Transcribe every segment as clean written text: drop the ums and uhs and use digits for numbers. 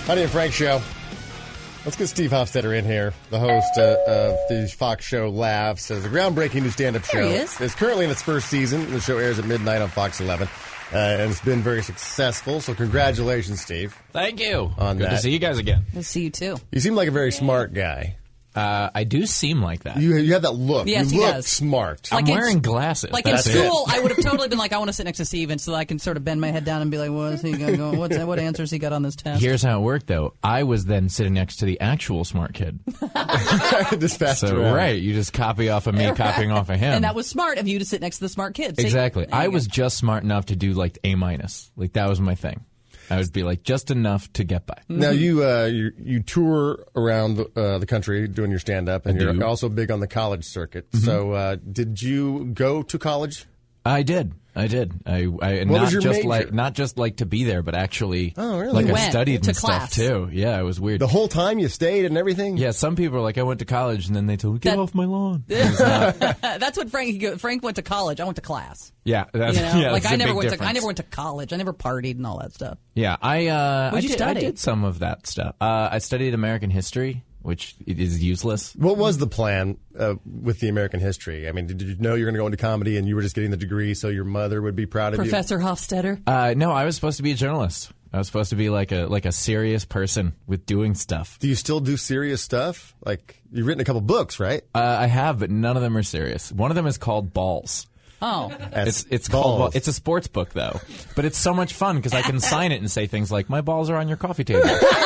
Honey and Frank Show. Let's get Steve Hofstetter in here, the host of the Fox show Laughs, as a groundbreaking new stand-up show. There he is. It's currently in its first season. The show airs at midnight on Fox 11, and it's been very successful. So congratulations, Steve. Thank you. On Good that. to see you guys again. We'll see you too. You seem like a very smart guy. I do seem like that. You have that look. Yes, you he look does. smart. I'm Like in- wearing glasses. Like in That's it. school, I would have totally been like, I want to sit next to Steven so that I can sort of bend my head down and be like, what is he going to go? What answers he got on this test? Here's how it worked, though. I was then sitting next to the actual smart kid. Just fast So, around. right, you just copy off of me, copying off of him. And that was smart of you to sit next to the smart kid. See? Exactly. There you I go. was just smart enough to do, like, A-. Like, that was my thing. I would be like, just enough to get by. Now you tour around the country doing your stand-up, and I you're do. also big on the college circuit. So did you go to college? I did. I What not was your just major? like not just like to be there, but actually, Oh, really? like You I went studied to and class. stuff too. Yeah, it was weird. The whole time you stayed and everything? Yeah, some people are like, I went to college, and then they told me, get That- off my lawn. That's what Frank went to college. I went to class. Yeah, that's, You know, yeah, like that's I a never big went to. I difference. never went to college. I never partied and all that stuff. Yeah, I What'd you did, study? I did some of that stuff. I studied American history, which it is useless. What was the plan with the American history? I mean, did you know you were going to go into comedy and you were just getting the degree so your mother would be proud of Professor Hofstetter. No, I was supposed to be a journalist. I was supposed to be like a serious person with doing stuff. you? Do you still do serious stuff? Like, you've written a couple books, right? I have, but none of them are serious. One of them is called Balls. Oh, It's Balls. called. It's a sports book though, but it's so much fun because I can sign it and say things like, "My balls are on your coffee table."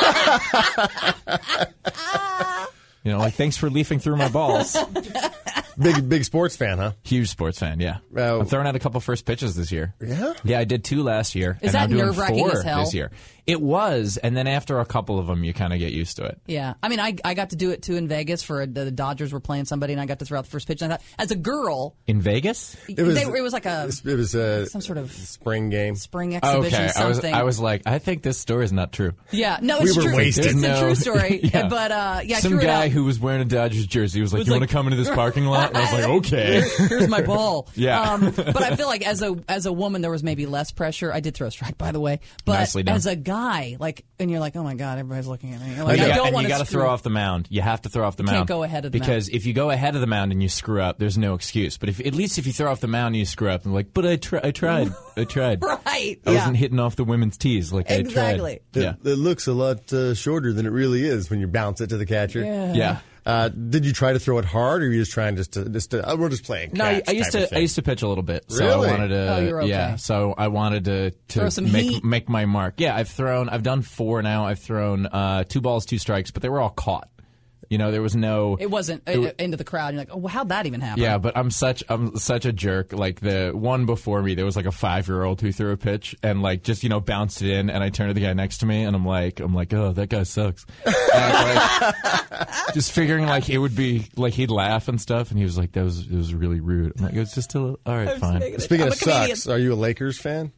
You know, like thanks for leafing through my balls. Big sports fan, huh? Huge sports fan, yeah. Oh. I'm throwing out a couple first pitches this year. Yeah? Yeah, I did 2 last year. Is and that I'm doing nerve-wracking 4 as hell? this year. It was, and then after a couple of them, you kind of get used to it. yeah. I mean, I got to do it too in Vegas for the Dodgers were playing somebody, and I got to throw out the first pitch. And I thought, as a girl, In Vegas? it was like a It was a some sort of spring game. spring exhibition. Okay, Something. I was like, I think this story is not true. Yeah, no, We it's were true. wasted. It's No. a true story. Yeah. But yeah, I Some threw it guy out. who was wearing a Dodgers jersey was like, Was "You like- want to come into this parking lot?" And I was like, "Okay." Here's my ball. Yeah. But I feel like as a woman, there was maybe less pressure. I did throw a strike, by the way. But Nicely done. as a guy, like, and you're like, oh my god, everybody's looking at me. Like, Yeah. I don't And want you to got to throw off the mound. You have to throw off the mound. can't go ahead of the because if you go ahead of the mound and you screw up, there's no excuse. But at least if you throw off the mound and you screw up, and like, but I tried. Right. I Yeah. wasn't hitting off the women's tees like Exactly. I tried. Yeah. It looks a lot shorter than it really is when you bounce it to the catcher. Yeah. Did you try to throw it hard, or were you just trying we're just playing No, catch I used type of to. thing? I used to pitch a little bit, so Really? I wanted to. Oh, you're okay. Yeah, so I wanted to Throw some heat. make my mark. Yeah, I've done 4 now. I've thrown 2 balls, 2 strikes, but they were all caught. You know, there was no. It wasn't into the crowd. You're like, oh, well, how'd that even happen? Yeah, but I'm such a jerk. Like the one before me, there was like a 5-year-old who threw a pitch and like just bounced it in, and I turned to the guy next to me and I'm like, oh, that guy sucks. And, like, just figuring like it would be like he'd laugh and stuff, and he was like, it was really rude. I'm like, it was just all right, fine. Speaking I'm of a comedian. sucks, are you a Lakers fan?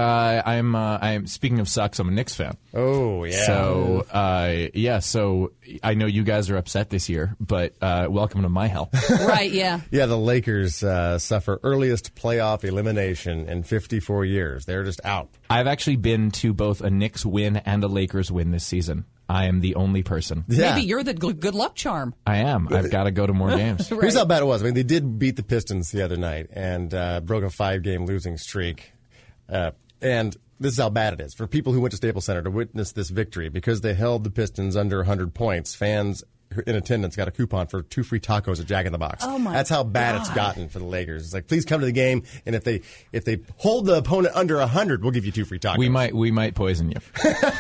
I'm speaking of sucks. I'm a Knicks fan. Oh, yeah. So so I know you guys are upset this year, but welcome to my hell. Right. Yeah. Yeah, the Lakers suffer earliest playoff elimination in 54 years. They're just out. I've actually been to both a Knicks win and a Lakers win this season. I am the only person. Yeah. Maybe you're the good luck charm. I am. I've got to go to more games. Here's how bad it was. I mean, they did beat the Pistons the other night and broke a 5-game losing streak. And this is how bad it is. For people who went to Staples Center to witness this victory, because they held the Pistons under 100 points, fans in attendance got a coupon for 2 free tacos at Jack in the Box. Oh, my That's how bad it's gotten for the Lakers. It's like, please come to the game, and if they hold the opponent under 100, we'll give you 2 free tacos. We might poison you.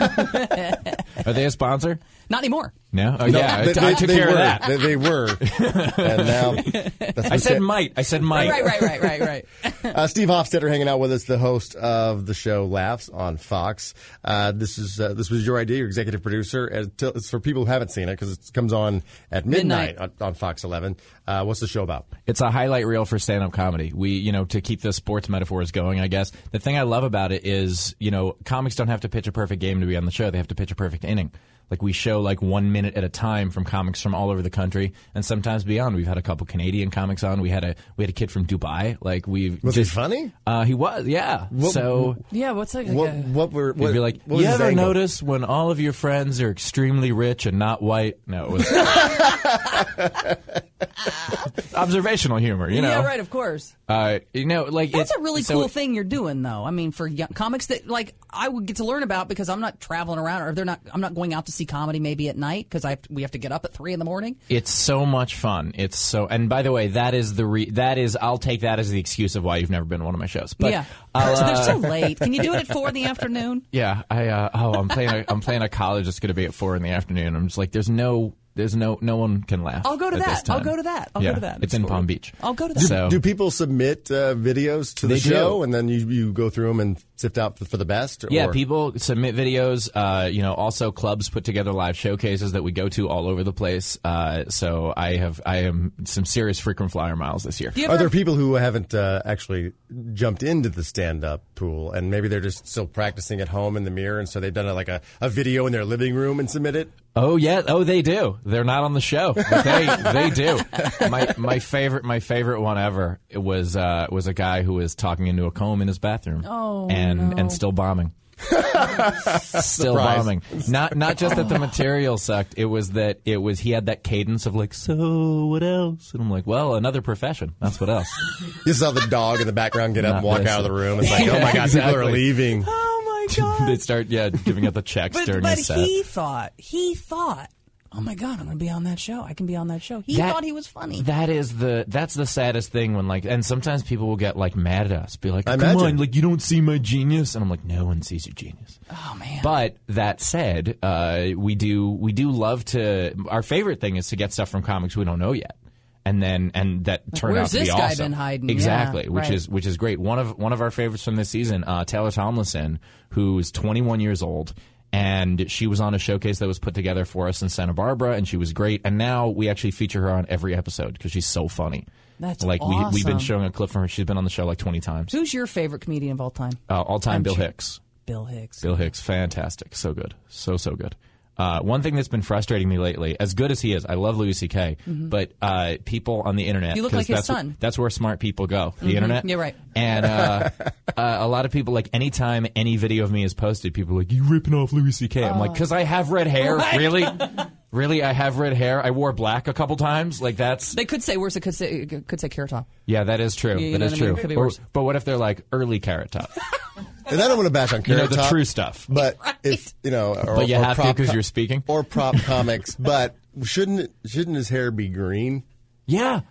Are they a sponsor? Not anymore. No. Oh, No, yeah. I took they care were. of that. They were. And now that's I said might. I said might. Right. Steve Hofstetter hanging out with us, the host of the show Laughs on Fox. This was your idea, your executive producer. It's for people who haven't seen it because it comes on at midnight. On Fox 11. What's the show about? It's a highlight reel for stand-up comedy. We, to keep the sports metaphors going, I guess. The thing I love about it is, comics don't have to pitch a perfect game to be on the show. They have to pitch a perfect inning. Like we show like 1 minute at a time from comics from all over the country and sometimes beyond. We've had a couple Canadian comics on. We had a kid from Dubai. Like Was he funny? He was, yeah. Yeah, what's like? What were? He'd be like, what was you his ever angle? notice when all of your friends are extremely rich and not white? No, it was observational humor, you know. Yeah, right. Of course. You know, like That's a really cool thing you're doing, though. I mean, for young comics that like I would get to learn about because I'm not traveling around, or I'm not going out to see comedy maybe at night because we have to get up at 3 a.m. It's so much fun. It's so, and by the way, that is I'll take that as the excuse of why you've never been to one of my shows. But yeah, so they're so late. Can you do it at 4 p.m? Yeah, I'm playing a college that's going to be at 4 p.m. I'm just like, there's no one can laugh. I'll go to at that. this time. I'll go to that. I'll go to that. It's in Palm Beach. I'll go to that. Do people submit videos to the They show, do. and then you go through them and sift out for the best? Yeah, or? people submit videos. Also clubs put together live showcases that we go to all over the place. So I am some serious frequent flyer miles this year. Are there people who haven't actually jumped into the stand-up pool, and maybe they're just still practicing at home in the mirror, and so they've done a video in their living room and submit it? Oh yeah, they do. They're not on the show, but they do. My favorite one ever was a guy who was talking into a comb in his bathroom. And still bombing. Still bombing. Not just that the material sucked. It was he had that cadence of like, so what else? And I'm like, well, another profession. That's what else. You saw the dog in the background get up and Not walk this. out of the room. It's like, oh my God, Exactly. people are leaving. Oh my God. They start giving out the checks during but his set. he thought, oh my God, I'm going to be on that show. I can be on that show. He thought he was funny. That's the saddest thing when and sometimes people will get like mad at us, be like, I come imagine. on, like you don't see my genius, and I'm like, no one sees your genius. Oh man. But that said, we do love to. Our favorite thing is to get stuff from comics we don't know yet, and that turn where's out to this be guy awesome. been hiding? Exactly, Yeah, which right. is great. One of our favorites from this season, Taylor Tomlinson, who's 21 years old. And she was on a showcase that was put together for us in Santa Barbara, and she was great. And now we actually feature her on every episode because she's so funny. That's like we've been awesome. showing a clip from her. She's been on the show like 20 times. Who's your favorite comedian of all time? All time, Bill Hicks. Bill Hicks. Bill Hicks, fantastic, so good, so good. One thing that's been frustrating me lately, as good as he is, I love Louis C.K., but people on the internet, You look like his that's son. That's where smart people go, the internet. You're right. And a lot of people, like, anytime any video of me is posted, people are like, you ripping off Louis C.K. I'm like, because I have red hair, Right. really? Really, I have red hair. I wore black a couple times. Like that's. They could say worse. It could say Carrot Top. Yeah, that is true. You That know is what I mean? true. It could be Or- worse. but what if they're like early Carrot Top? And I don't want to bash on You Carrot know, the Top, true stuff. But if or, But you or have to prop 'cause co- you're speaking? or prop comics. But shouldn't his hair be green? Yeah,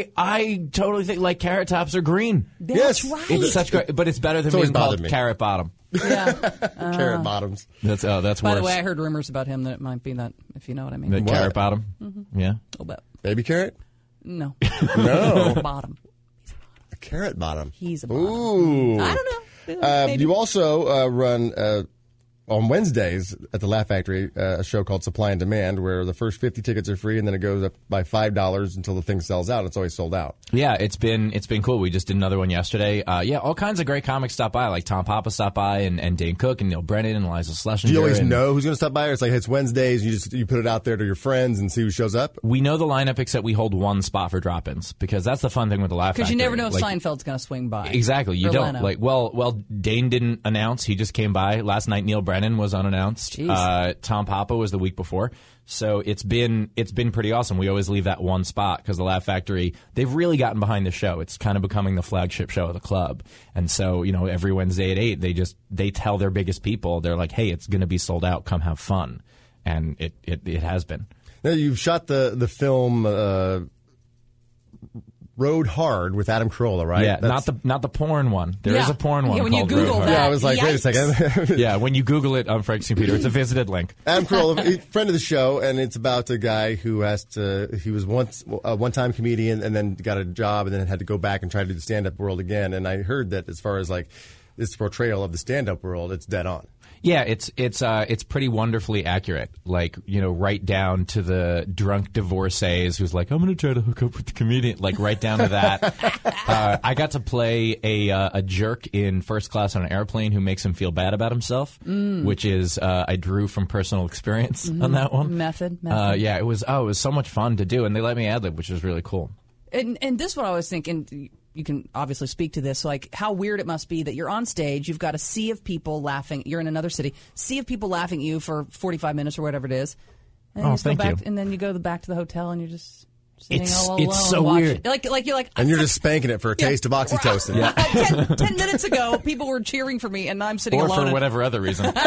I totally think like Carrot Tops are green. That's Yes. right. It's such great, but it's better than It's always being called bothered me. Carrot Bottom. Yeah. Carrot bottoms. That's worse. By the way, I heard rumors about him that it might be that, if you know what I mean. The What? Carrot Bottom. Yeah. A little bit. Baby carrot? No. No. Bottom. A carrot bottom. He's a bottom. Ooh. I don't know. Maybe. You also run on Wednesdays at the Laugh Factory a show called Supply and Demand, where the first 50 tickets are free, and then it goes up by $5 until the thing sells out. It's always sold out. Yeah, it's been cool. We just did another one yesterday. All kinds of great comics stop by, like Tom Papa stopped by, and Dane Cook, and Neil Brennan, and Eliza Schlesinger. Do you always and know who's going to stop by? Or it's like, hey, it's Wednesdays. You put it out there to your friends and see who shows up. We know the lineup, except we hold one spot for drop-ins because that's the fun thing with the Laugh Factory. Because you never know if Like, Seinfeld's going to swing by. Exactly, you Or don't. Leno. Like, well, Dane didn't announce. He just came by last night. Neil Brennan was unannounced. Jeez. Tom Papa was the week before. So it's been pretty awesome. We always leave that one spot because the Laugh Factory, they've really gotten behind the show. It's kind of becoming the flagship show of the club. And so, every Wednesday at 8, they tell their biggest people, they're like, hey, it's going to be sold out. Come have fun. And it has been. Now, you've shot the film Road Hard with Adam Carolla, right? Yeah, That's- not the porn one. There is Yeah. a porn one Yeah, when you called Google Road Hard. that. Yeah, I was like, wait a second. Yeah, when you Google it, I'm Frank St. Peter. It's a visited link. Adam Carolla, friend of the show, and it's about a guy who he was once a one-time comedian and then got a job and then had to go back and try to do the stand-up world again. And I heard that as far as like this portrayal of the stand-up world, it's dead on. Yeah, it's pretty wonderfully accurate. Like, right down to the drunk divorcees who's like, I'm going to try to hook up with the comedian. Like, right down to that. I got to play a jerk in first class on an airplane who makes him feel bad about himself, which is I drew from personal experience on that one. Method. Yeah, it was so much fun to do, and they let me ad-lib, which was really cool. And this is what I was thinking. You can obviously speak to this, like how weird it must be that you're on stage, you've got a sea of people laughing, you're in another city, sea of people laughing at you for 45 minutes or whatever it is. And and then you go back to the hotel and you're just sitting all alone. It's so weird. Like you're like, and you're just spanking it for a taste of oxytocin. Yeah. 10 minutes ago, people were cheering for me, and I'm sitting alone. Or for whatever other reason. And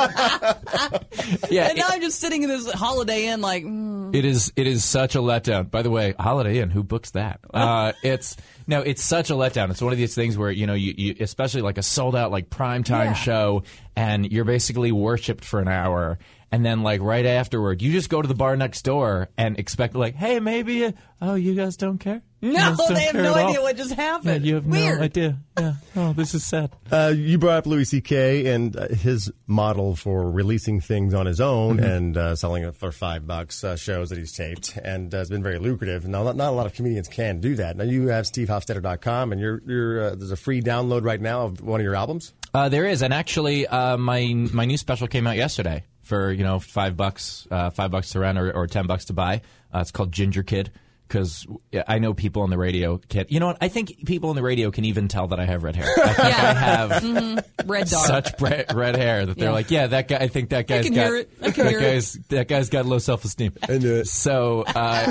now I'm just sitting in this Holiday Inn like... It is such a letdown. By the way, Holiday Inn, who books that? It's such a letdown. It's one of these things where, you especially like a sold out like primetime show, and you're basically worshipped for an hour. And then, like, right afterward, you just go to the bar next door and expect, like, hey, maybe, you guys don't care? No, they have no idea what just happened. Yeah, you have Weird. no idea. Yeah. Oh, this is sad. You brought up Louis C.K. and his model for releasing things on his own and selling it for $5, shows that he's taped, and it's been very lucrative. Now, not a lot of comedians can do that. Now, you have SteveHofstetter.com, and there's a free download right now of one of your albums? There is, and actually, my new special came out yesterday for $5 to rent or $10 to buy. It's called Ginger Kid, because I know people on the radio can. You know what? I think people on the radio can even tell that I have red hair. I think I have red dog. such red hair that they're like, that guy. I think that guy's that guy's got low self-esteem. I knew it. So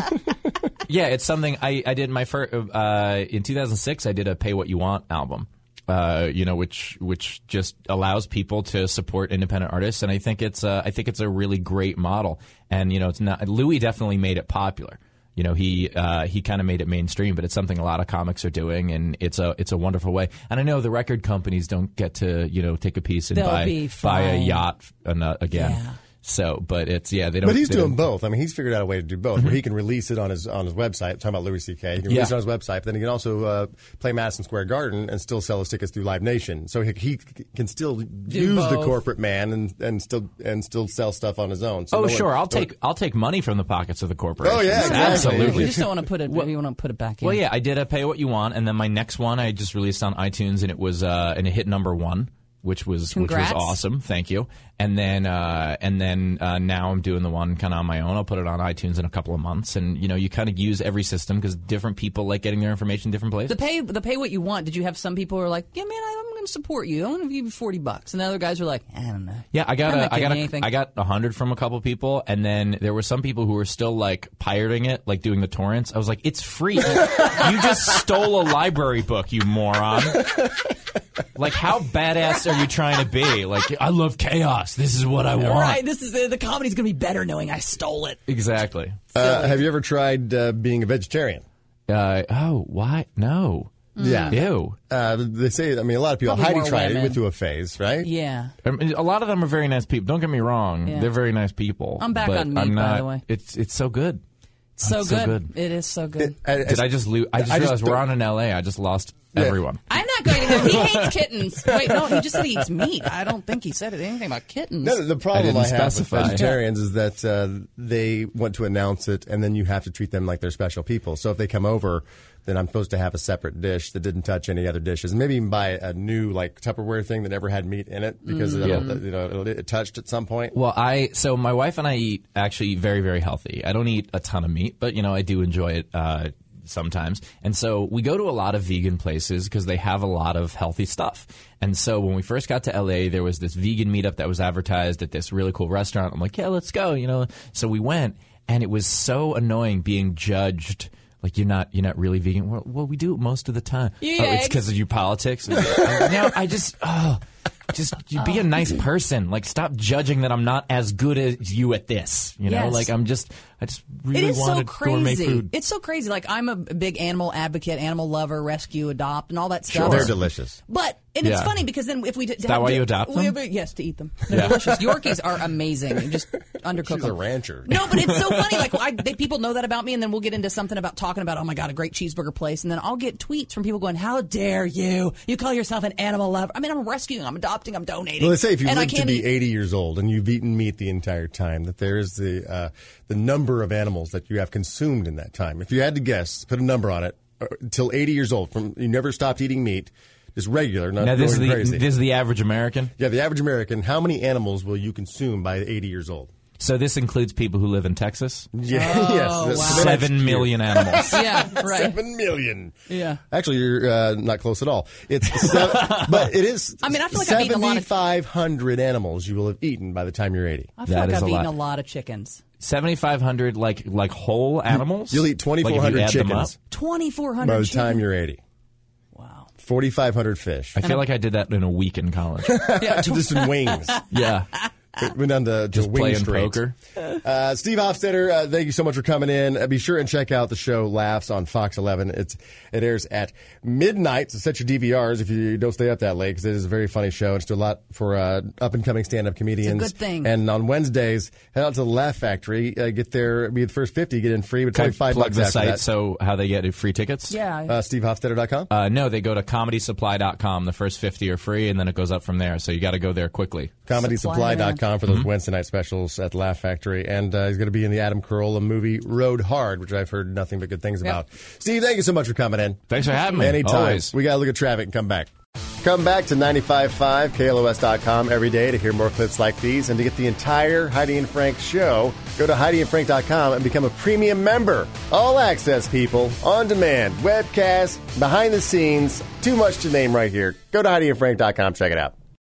it's something I did my first in 2006. I did a Pay What You Want album. Which just allows people to support independent artists, and I think it's a really great model. And it's not Louis definitely made it popular. He kind of made it mainstream, but it's something a lot of comics are doing, and it's a wonderful way. And I know the record companies don't get to take a piece and buy a yacht again. Yeah. So, but it's they don't. But he's doing both. I mean, he's figured out a way to do both, where he can release it on his website. Talking about Louis C.K., he can release it on his website, but then he can also play Madison Square Garden and still sell his tickets through Live Nation. So he can still use both. the corporate man and still sell stuff on his own. So sure, I'll take money from the pockets of the corporation. Oh yeah, exactly. Absolutely. You just don't want to put it. You want to put it back in. Well, yeah, I did a Pay What You Want, and then my next one I just released on iTunes, and it was and it hit #1. Which was awesome. Thank you. And then now I'm doing the one kind of on my own. I'll put it on iTunes in a couple of months, and you kind of use every system because different people like getting their information different places. The pay what you want. Did you have some people who were like, yeah, man, I'm going to support you. I'm going to give you $40, and the other guys were like, I don't know. Yeah, I got 100 from a couple people, and then there were some people who were still like pirating it, like doing the torrents. I was like, it's free. You just stole a library book, you moron. Like, how badass are you trying to be? Like, I love chaos. This is what I want. Right. This is the comedy's going to be better knowing I stole it. Exactly. Have you ever tried being a vegetarian? Why? No. Yeah. Ew. They say, a lot of people. Probably Heidi more tried it. women. Went through a phase, right? Yeah. A lot of them are very nice people. Don't get me wrong. Yeah. They're very nice people. I'm back but on meat, I'm not, by the way. It's so good. So good. It is so good. Did I just lose? I just realized we're on in L.A. I just lost everyone. I'm not going to him. He hates kittens. Wait, no, he just said he eats meat. I don't think he said anything about kittens. No, the problem I have with specify. vegetarians is that they want to announce it, and then you have to treat them like they're special people. So if they come over, then I'm supposed to have a separate dish that didn't touch any other dishes. And maybe even buy a new Tupperware thing that never had meat in it because it touched at some point. Well, so my wife and I eat actually very, very healthy. I don't eat a ton of meat, but I do enjoy it sometimes. And so we go to a lot of vegan places because they have a lot of healthy stuff. And so when we first got to LA, there was this vegan meetup that was advertised at this really cool restaurant. I'm like, yeah, let's go, So we went, and it was so annoying being judged. Like, you're not really vegan. Well, we do it most of the time. It's because of your politics. Just be a nice person. Like, stop judging that I'm not as good as you at this. Yes. Like, I just It really is so wanted gourmet crazy. food. It's so crazy. Like, I'm a big animal advocate, animal lover, rescue, adopt, and all that stuff. They're delicious. But it's Yeah. funny because then if we Is that why you adopt them? Yes, to eat them. They're delicious. Yorkies are amazing. You just undercook She's a them. rancher. No, but it's so funny. Like, people know that about me, and then we'll get into something about talking about, oh my God, a great cheeseburger place, and then I'll get tweets from people going, "How dare you? You call yourself an animal lover?" I mean, I'm rescuing, I'm adopting, I'm donating. Well, they say if you and I live to can't be eat- 80 years old and you've eaten meat the entire time, that there is the number of animals that you have consumed in that time. If you had to guess, put a number on it, until 80 years old, from you never stopped eating meat, just regular, not Now, going this crazy. is the average American. Yeah, the average American, how many animals will you consume by 80 years old? So this includes people who live in Texas. Yeah, Oh, yes. wow. So that's 7 million animals. Yeah, right. 7 million. Yeah. Actually, you're not close at all. It's but it is. I mean, I feel like I've eaten a lot of- 7,500 animals you will have eaten by the time you're 80. I feel That like is I've a eaten lot. a lot of chickens. 7,500 like whole animals. You'll eat Like, if you 2,400 add them up? chickens 2,400 by the chickens. time you're 80. Wow. 4,500 fish. I feel like I did that in a week in college. Yeah, Just in wings. Yeah, Went down to just wing playing straight. poker. Steve Hofstetter, thank you so much for coming in. Be sure and check out the show Laughs on Fox 11. It airs at midnight, so set your DVRs if you don't stay up that late, because it is a very funny show. It's a lot for up-and-coming stand-up comedians. It's a good thing. And on Wednesdays, head out to the Laugh Factory. Get there, be the first 50, get in free, but it's Can I only $5 plug the after site that. so how they get free tickets? Yeah. SteveHofstetter.com? No, they go to comedysupply.com. The first 50 are free, and then it goes up from there. So you got to go there quickly. ComedySupply.com for those Wednesday night specials at the Laugh Factory. And he's going to be in the Adam Carolla movie Road Hard, which I've heard nothing but good things about. Steve, thank you so much for coming in. Thanks for having me. Anytime. Always. We got to look at traffic and come back. Come back to 95.5 KLOS.com every day to hear more clips like these and to get the entire Heidi and Frank show. Go to HeidiandFrank.com and become a premium member. All access, people, on demand, webcast, behind the scenes, too much to name right here. Go to HeidiandFrank.com, check it out.